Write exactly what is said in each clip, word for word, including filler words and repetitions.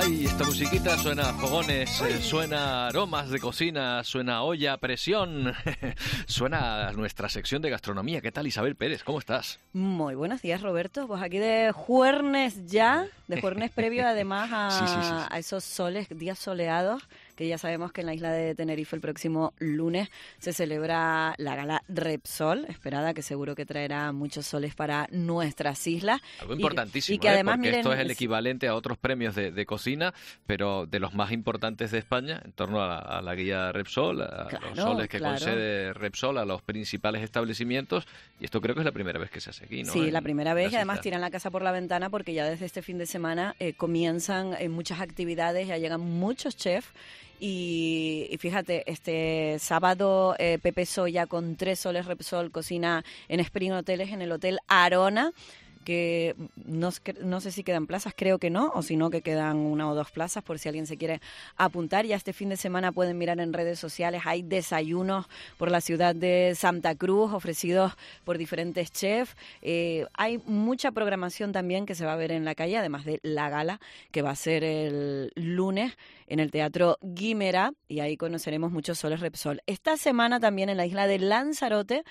Ay, esta musiquita suena a fogones, eh, suena a aromas de cocina, suena a olla a presión, suena a nuestra sección de gastronomía. ¿Qué tal, Isabel Pérez? ¿Cómo estás? Muy buenos días, Roberto. Pues aquí de juernes ya, de juernes previo además a, sí, sí, sí, sí. a esos soles, días soleados, que ya sabemos que en la isla de Tenerife el próximo lunes se celebra la gala Repsol, esperada, que seguro que traerá muchos soles para nuestras islas. Algo importantísimo, y, y que ¿eh? además, Porque miren, esto es el equivalente a otros premios de, de cocina, pero de los más importantes de España, en torno a la, a la guía Repsol, a claro, los soles que claro. concede Repsol a los principales establecimientos, y esto creo que es la primera vez que se hace aquí, ¿no? Sí, en, la primera vez, y además islas. tiran la casa por la ventana porque ya desde este fin de semana eh, comienzan eh, muchas actividades, ya llegan muchos chefs. Y, y fíjate, este sábado eh, Pepe Soya con tres soles Repsol cocina en Spring Hoteles en el Hotel Arona, que no, no sé si quedan plazas, creo que no, o si no que quedan una o dos plazas por si alguien se quiere apuntar. Ya este fin de semana pueden mirar en redes sociales, hay desayunos por la ciudad de Santa Cruz ofrecidos por diferentes chefs. Eh, hay mucha programación también que se va a ver en la calle, además de la gala que va a ser el lunes en el Teatro Guimerá, y ahí conoceremos muchos soles Repsol. Esta semana también en la isla de Lanzarote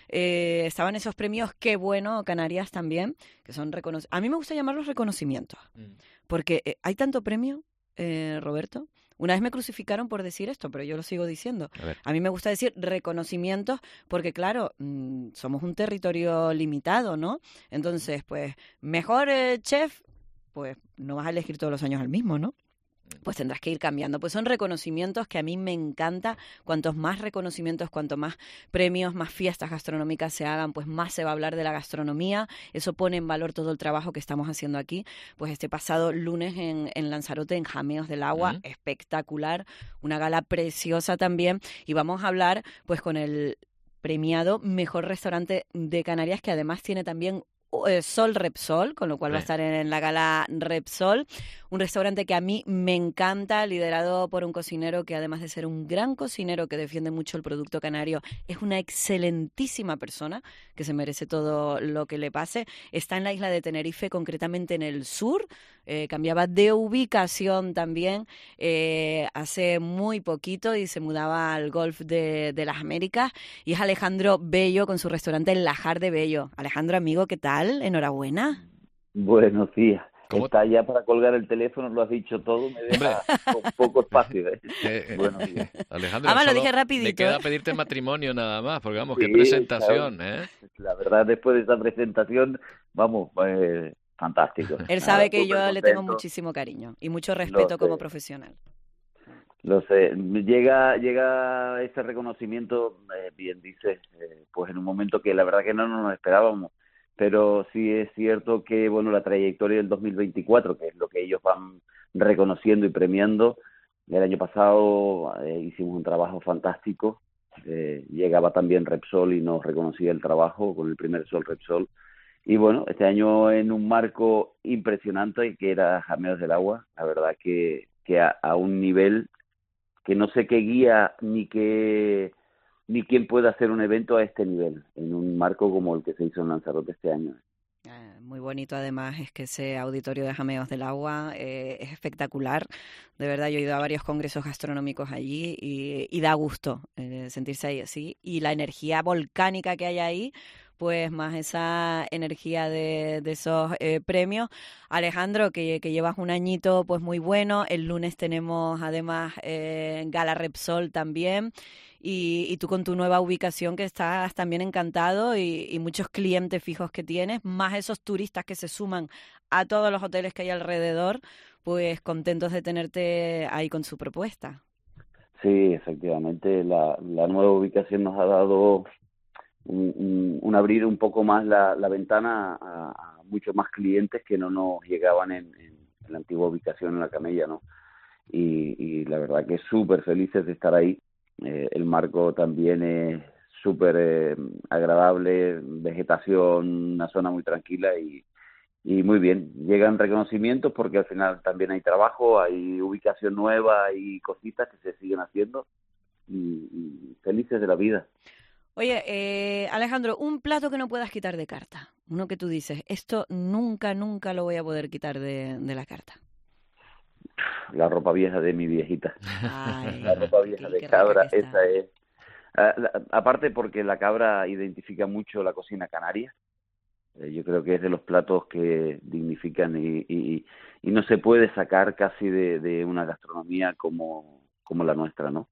Eh, estaban esos premios Qué Bueno Canarias también, que son reconocimientos. A mí me gusta llamarlos reconocimientos, mm. porque eh, hay tanto premio, eh, Roberto. Una vez me crucificaron por decir esto, pero yo lo sigo diciendo. A, a mí me gusta decir reconocimientos porque, claro, mmm, somos un territorio limitado, ¿no? Entonces, pues, mejor eh, chef, pues no vas a elegir todos los años al mismo, ¿no? Pues tendrás que ir cambiando. Pues son reconocimientos que a mí me encanta. Cuantos más reconocimientos, cuanto más premios, más fiestas gastronómicas se hagan, pues más se va a hablar de la gastronomía. Eso pone en valor todo el trabajo que estamos haciendo aquí. Pues este pasado lunes en, en Lanzarote, en Jameos del Agua, uh-huh. espectacular. Una gala preciosa también. Y vamos a hablar pues con el premiado Mejor Restaurante de Canarias, que además tiene también Sol Repsol, con lo cual sí. va a estar en la gala Repsol, un restaurante que a mí me encanta, liderado por un cocinero que además de ser un gran cocinero que defiende mucho el producto canario, es una excelentísima persona que se merece todo lo que le pase. Está en la isla de Tenerife, concretamente en el sur, eh, cambiaba de ubicación también eh, hace muy poquito y se mudaba al Golf de, de las Américas, y es Alejandro Bello con su restaurante El Lajar de Bello. Alejandro, amigo, ¿qué tal? Enhorabuena. Buenos días. ¿Cómo? Está ya para colgar el teléfono, lo has dicho todo, me deja con poco espacio. ¿eh? Eh, Buenos días. Alejandro, ah, lo dije rapidito. Me queda ¿eh? pedirte matrimonio nada más, porque vamos, sí, qué presentación, claro. ¿eh? La verdad, después de esa presentación, vamos, eh, fantástico. Él sabe Nada, que yo contento. le tengo muchísimo cariño y mucho respeto como profesional. Lo sé, llega llega ese reconocimiento, eh, bien dices, eh, pues en un momento que la verdad que no nos esperábamos, pero sí es cierto que, bueno, la trayectoria del dos mil veinticuatro, que es lo que ellos van reconociendo y premiando, el año pasado eh, hicimos un trabajo fantástico, eh, llegaba también Repsol y nos reconocía el trabajo con el primer Sol Repsol, y bueno, este año en un marco impresionante que era Jameos del Agua, la verdad que, que a, a un nivel que no sé qué guía ni qué ni quién puede hacer un evento a este nivel, en un marco como el que se hizo en Lanzarote este año. Eh, muy bonito además, es que ese auditorio de Jameos del Agua eh, es espectacular. De verdad, yo he ido a varios congresos gastronómicos allí y, y da gusto eh, sentirse ahí así. Y la energía volcánica que hay ahí, pues más esa energía de, de esos eh, premios. Alejandro, que, que llevas un añito pues muy bueno. El lunes tenemos además eh, Gala Repsol también. Y, y tú con tu nueva ubicación que estás también encantado y, y muchos clientes fijos que tienes, más esos turistas que se suman a todos los hoteles que hay alrededor, pues contentos de tenerte ahí con su propuesta. Sí, efectivamente, la, la nueva ubicación nos ha dado un, un, un abrir un poco más la, la ventana a, a muchos más clientes que no nos llegaban en, en, en la antigua ubicación en La Camella, ¿no? Y, y la verdad que súper felices de estar ahí. Eh, el marco también es súper eh, agradable, vegetación, una zona muy tranquila y, y muy bien. Llegan reconocimientos porque al final también hay trabajo, hay ubicación nueva, hay cositas que se siguen haciendo y, y felices de la vida. Oye, eh, Alejandro, un plato que no puedas quitar de carta, uno que tú dices, esto nunca, nunca lo voy a poder quitar de, de la carta. la ropa vieja de mi viejita. Ay, La ropa vieja qué- de qué rica cabra, que está. esa es. Ah, la- aparte porque la cabra identifica mucho la cocina canaria. Eh, yo creo que es de los platos que dignifican y, y, y no se puede sacar casi de, de una gastronomía como, como la nuestra, ¿no?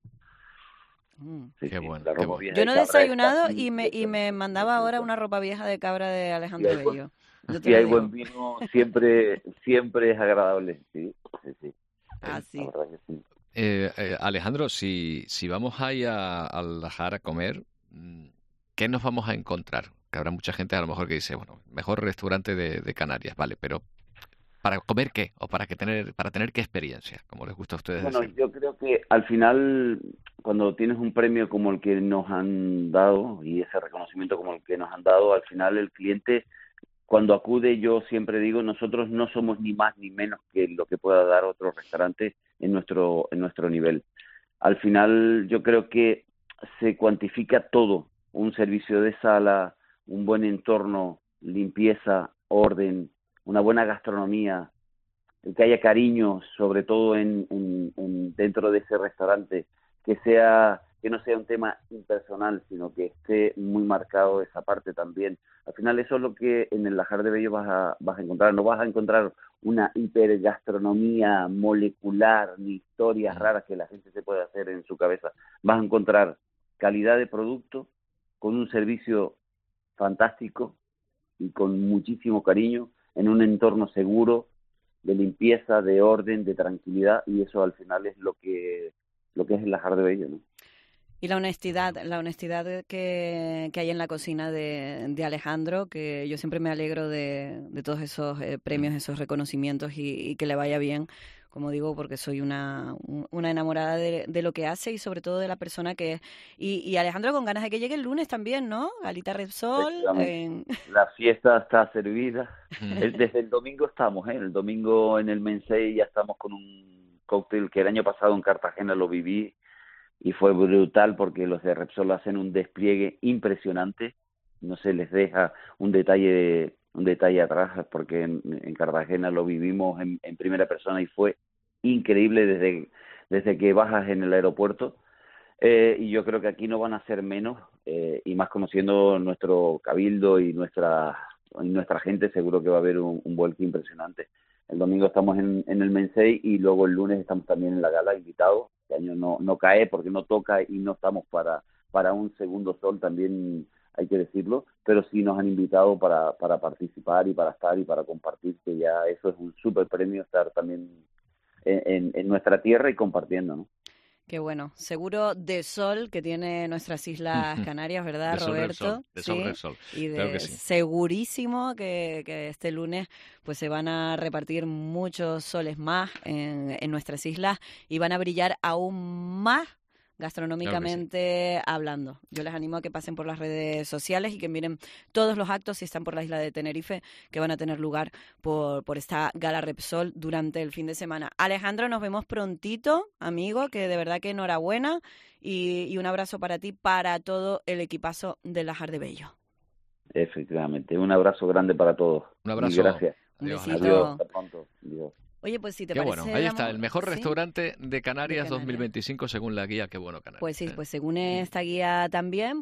Mm. Sí, Qué sí, bueno, la qué ropa bueno. vieja Yo de no he cabra es desayunado casi y me, y eso, me mandaba eso, ahora eso. una ropa vieja de cabra de Si Alejandro hay buen, Bello. Yo te si lo hay digo. buen vino, siempre, siempre es agradable. Sí, sí, sí. Ah, La sí. verdad que sí. Eh, eh, Alejandro, si, si vamos ahí a, al Lajar a comer, mm, ¿qué nos vamos a encontrar? Que habrá mucha gente a lo mejor que dice, bueno, mejor restaurante de, de Canarias, vale, pero ¿para comer qué? ¿O para que tener, para tener qué experiencia? Como les gusta a ustedes Bueno, decir. yo creo que al final, cuando tienes un premio como el que nos han dado y ese reconocimiento como el que nos han dado, al final el cliente, cuando acude, yo siempre digo, nosotros no somos ni más ni menos que lo que pueda dar otro restaurante en nuestro, en nuestro nivel. Al final, yo creo que se cuantifica todo, un servicio de sala, un buen entorno, limpieza, orden, una buena gastronomía, el que haya cariño, sobre todo en, en, en dentro de ese restaurante, que sea que no sea un tema impersonal, sino que esté muy marcado esa parte también. Al final eso es lo que en el Lajar de Bello vas a, vas a encontrar. No vas a encontrar una hipergastronomía molecular ni historias raras que la gente se puede hacer en su cabeza. Vas a encontrar calidad de producto con un servicio fantástico y con muchísimo cariño en un entorno seguro, de limpieza, de orden, de tranquilidad, y eso al final es lo que lo que es el Lajar de Bello, ¿no? Y la honestidad, la honestidad que, que hay en la cocina de, de Alejandro, que yo siempre me alegro de, de todos esos eh, premios, esos reconocimientos y, y que le vaya bien, como digo, porque soy una, un- una enamorada de, de lo que hace y sobre todo de la persona que es. Y, y Alejandro con ganas de que llegue el lunes también, ¿no? Galita Repsol. Efectivamente. En... La fiesta está servida. Mm. El- desde el domingo estamos, ¿eh? El domingo en el Mensei ya estamos con un cóctel que el año pasado en Cartagena lo viví y fue brutal porque los de Repsol hacen un despliegue impresionante. No se les deja un detalle un detalle atrás porque en, en Cartagena lo vivimos en, en primera persona y fue increíble desde, desde que bajas en el aeropuerto. Eh, y yo creo que aquí no van a ser menos, eh, y más conociendo nuestro cabildo y nuestra y nuestra gente, seguro que va a haber un, un vuelco impresionante. El domingo estamos en, en el Mensei y luego el lunes estamos también en la gala invitados. Este año no, no cae porque no toca y no estamos para, para un segundo sol, también hay que decirlo, pero sí nos han invitado para, para participar y para estar y para compartir, que ya eso es un súper premio, estar también en, en, en nuestra tierra y compartiendo, ¿no? Qué bueno. Seguro de sol que tiene nuestras Islas Canarias, ¿verdad, De sol Roberto? Repsol, de sol Sí. Repsol. Y de Claro que sí. segurísimo que, que este lunes pues se van a repartir muchos soles más en, en nuestras islas y van a brillar aún más gastronómicamente hablando. Yo les animo a que pasen por las redes sociales y que miren todos los actos si están por la isla de Tenerife que van a tener lugar por, por esta gala Repsol durante el fin de semana. Alejandro, nos vemos prontito, amigo, que de verdad que enhorabuena y, y un abrazo para ti, para todo el equipazo de Lajar de Bello. Efectivamente, un abrazo grande para todos. Un Y abrazo. gracias. Un Adiós, besito. Adiós, hasta pronto. Adiós. Oye, pues si te Qué parece... bueno, ahí está, damos- el mejor ¿sí? restaurante de Canarias, Canarias. dos mil veinticinco según la guía Qué bueno Canarias. Pues sí, ¿eh? pues según esta guía también,